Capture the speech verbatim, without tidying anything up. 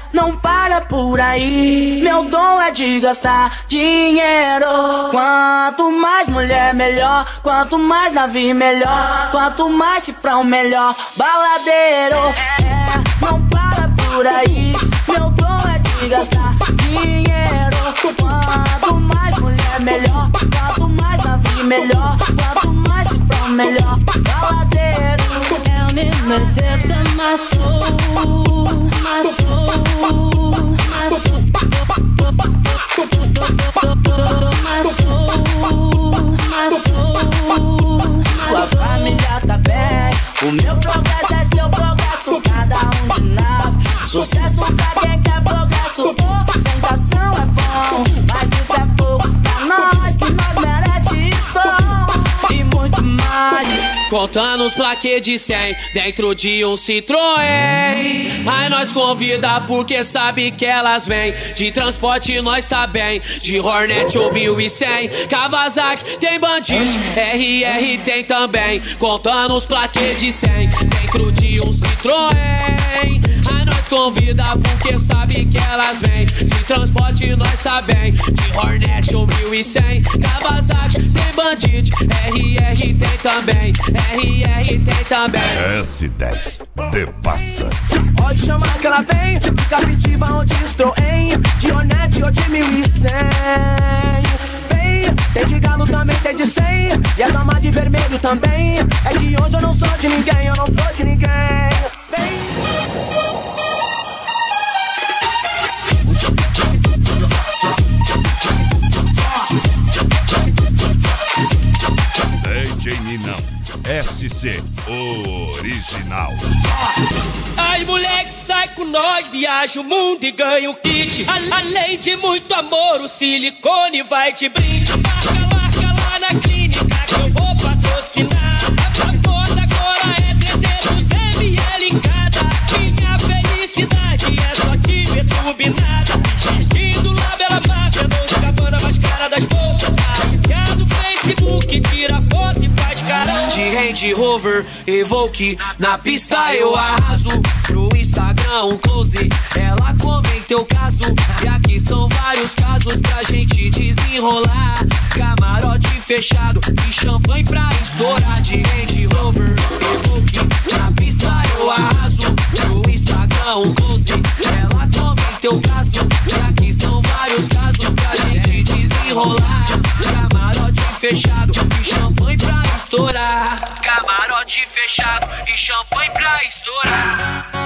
não para por aí. Meu dom é de gastar dinheiro. Quanto mais mulher, melhor. Quanto mais navio, melhor. Quanto mais cifrão, melhor. Baladeiro, é, não para por aí. Meu dom é de gastar dinheiro. Quanto mais mulher, melhor. Quanto mais navio, melhor. Quanto mais cifrão, melhor. Baladeiro. Down in the depths of my soul, my soul, my soul, my soul, my soul. Sua família tá bem, o meu progresso é seu progresso, cada um de nave. Sucesso pra quem quer progresso, ostentação é bom, mas isso é pouco pra nós, que nós merece isso e muito mais. Contando os plaquês de cem dentro de um Citroën. Aí nós convida porque sabe que elas vêm. De transporte nós tá bem, de Hornet ou mil e cem. Kawasaki tem Bandit, R R tem também. Contando os plaquês de cem dentro de um Citroën. Aí nós convida porque sabe que elas vêm. De transporte nós tá bem, de Hornet ou mil e cem. Kawasaki tem Bandit, R R tem também. R R tem também. S dez, devassa. Pode chamar que ela vem, de Captiva ou de Citroën, de Hornet ou de mil e cem. Vem, tem de galo também, tem de cem, e a dama de vermelho também. É que hoje eu não sou de ninguém, eu não sou de ninguém. Vem. D J Ninão, S C original. Ai, moleque, sai com nós, viaja o mundo e ganha o kit. A- além de muito amor, o silicone vai de brinde. Marca, marca lá na clínica que eu vou patrocinar. A porta agora é trezentos mililitros em cada. Minha felicidade é só te ver turbinada. Vestindo lá Bela Máfia, Dolce Gabbana mais cara das bolsas. Tá do Facebook, tira foto e faz carão. De Range Rover, Evoque, na pista eu arraso. Pro Instagram um close, ela comenta o caso. E aqui são vários casos pra gente desenrolar. Camarote fechado e champanhe pra estourar. De Range Rover, Evoque, na pista eu arraso. Pro Instagram um close, ela comenta o caso. E aqui são vários casos pra gente desenrolar. Camarote fechado e champanhe pra estourar. Camarote fechado e champanhe pra estourar.